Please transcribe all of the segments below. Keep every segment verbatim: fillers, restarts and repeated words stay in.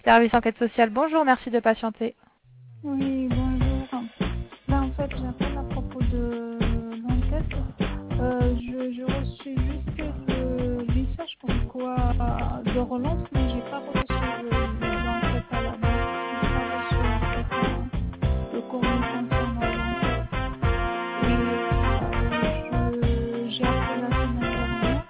Service enquête sociale, bonjour, merci de patienter. Oui, bonjour. Là, en fait, j'appelle à propos de l'enquête. Euh, je, je reçu juste le message comme quoi euh, de relance, mais j'ai pas reçu le- l'enquête à la base. J'ai pas reçu en fait euh, le courrier concernant l'enquête. Et euh, je- j'ai appelé la semaine dernière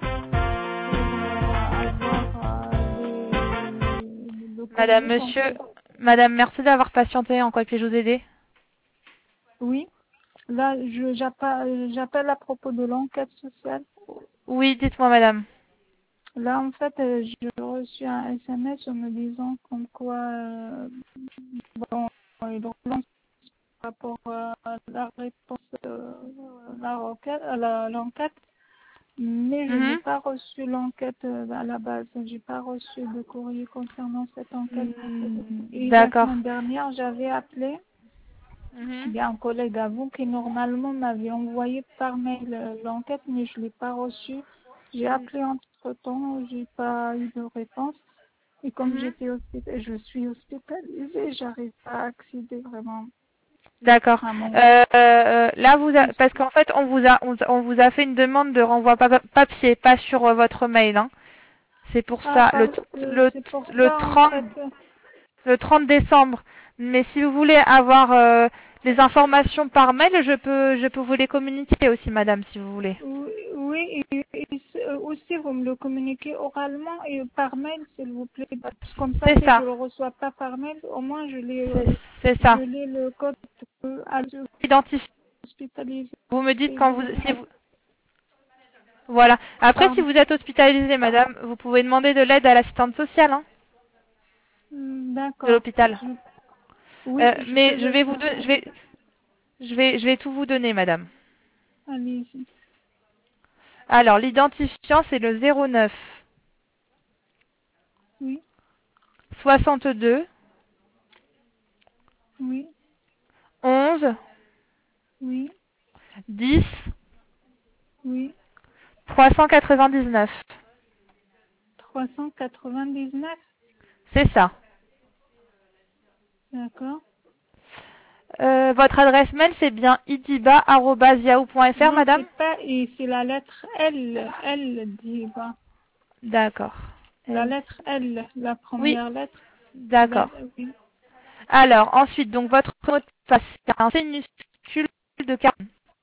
pour euh, avoir euh, les, le Madame, courrier monsieur, concernant. madame, merci d'avoir patienté, en quoi puis-je vous aider? Oui. Là, je j'appelle j'appelle à propos de l'enquête sociale. Oui, dites-moi madame. Là, en fait, euh, j'ai reçu un S M S en me disant comme quoi, euh, bon, il relance par rapport à la réponse, euh, la requête, à la- l'enquête, mais je n'ai Mhm. pas reçu l'enquête euh, à la base. J'ai pas reçu de courrier concernant cette enquête. Mm, Et la D'accord. semaine dernière, j'avais appelé. Mhm. Il y a un collègue à vous qui normalement m'avait envoyé par mail euh, l'enquête, mais je ne l'ai pas reçue. J'ai appelé entre temps, j'ai pas eu de réponse. Et comme Mhm. j'étais hospitalisée, je suis hospitalisée, j'arrive pas à accéder vraiment D'accord. à mon Euh, euh, là, vous a- dossier. parce qu'en fait, on vous a, on, on vous a fait une demande de renvoi pa- papier, pas sur euh, votre mail. Hein. C'est pour Ah, ça, le, par- euh, le, c'est pour le ça en trente, fait. le trente décembre. Mais si vous voulez avoir euh, les informations par mail, je peux, je peux vous les communiquer aussi, madame, si vous voulez. Oui, oui, et, et c'est- aussi vous me le communiquez oralement et par mail, s'il vous plaît. Parce que comme ça, C'est si je ça. le reçois pas par mail, au moins je l'ai, C'est euh, c'est je ça. l'ai le code euh, à Identifié. hospitalisé. Vous me dites Et quand vous vous, me si dites, vous, voilà. Après, si pardon. vous êtes hospitalisé, madame, vous pouvez demander de l'aide à l'assistante sociale, hein, Hmm, de d'accord. l'hôpital. Je- Oui, Euh, je mais je faisais vais vous, ça. don- je vais, je vais, je vais tout vous donner, madame. Allez-y. Alors, l'identifiant, c'est le zéro neuf Oui, soixante-deux oui, onze oui, dix oui. trois cent quatre-vingt-dix-neuf. trois cent quatre-vingt-dix-neuf. C'est ça. D'accord. Euh, votre adresse mail, c'est bien idiba arobase yahoo point fr, Non, madame? c'est pas, et c'est la lettre L. L dit, bah. D'accord. La Elle- lettre L, la Oui, première lettre. La- d'accord. oui. Alors, ensuite, donc votre mot de passe, c'est un C minuscule de Carole.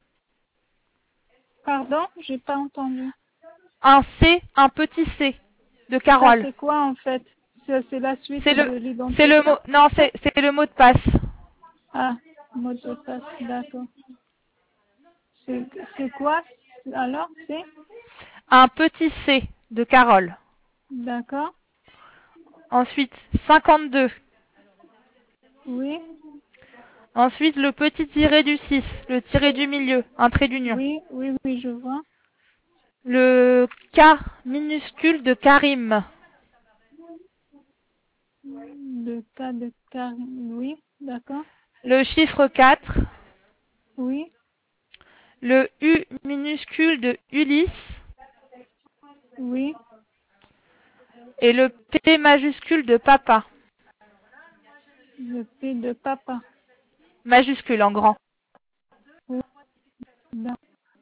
Pardon, j'ai pas entendu. Un C, un petit C de Ça, Carole. c'est quoi en fait? C'est c'est la suite C'est le, de c'est le mot, l'identifiant? non, c'est, c'est le mot de passe. Ah, mot de passe, d'accord. C'est c'est quoi? Alors, c'est? Un petit C de Carole. D'accord. Ensuite, cinquante-deux. Oui, Ensuite, le petit tiré du six, le tiré du milieu, un trait d'union. oui, oui, oui, je vois. Le K minuscule de Karim. Le cas de Karim, oui, d'accord. Le chiffre quatre. Oui, Le U minuscule de Ulysse. oui, Et le P majuscule de Papa. le P de papa. Majuscule en grand. Oui, d'ac-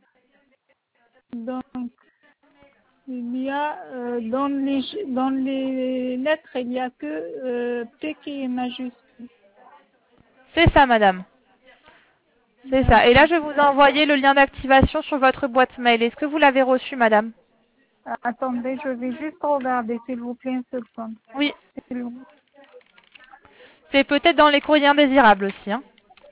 donc, il y a euh, dans les dans les lettres, il n'y a que euh, P qui est majuscule. C'est ça, madame. C'est ça. Et là, D'accord. je vais vous envoyer le lien d'activation sur votre boîte mail. Est-ce que vous l'avez reçu, madame? Ah, attendez, je vais juste regarder, s'il vous plaît, une seconde. Oui. S'il vous- C'est peut-être dans les courriers indésirables aussi. Hein.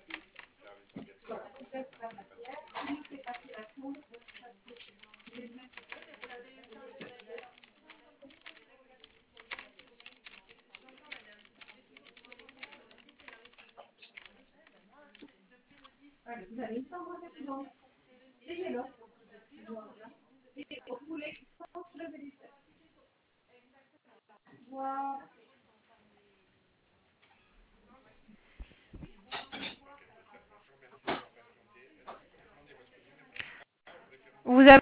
Vous avez...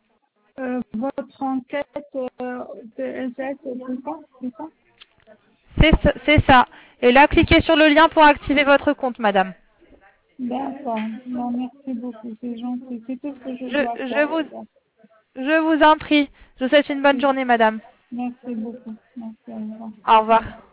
Euh, votre enquête euh, de S S, c'est ça, c'est ça? C'est ça, c'est ça. Et là, cliquez sur le lien pour activer votre compte, madame. D'accord. Non, merci beaucoup, c'est gentil. C'est tout ce que je Je, dois je faire. vous, je vous en prie. Je vous souhaite une bonne journée, madame. Merci beaucoup. Merci, au revoir. Au revoir.